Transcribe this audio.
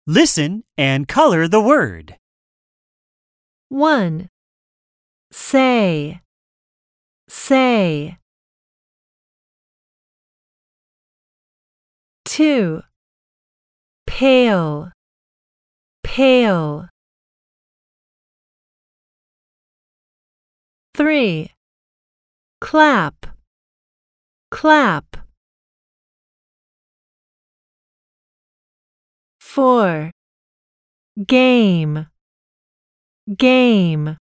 Listen and color the word. 1. Say, say. 2. Pale, pale. 3. Clap, clap. 4. Game, game.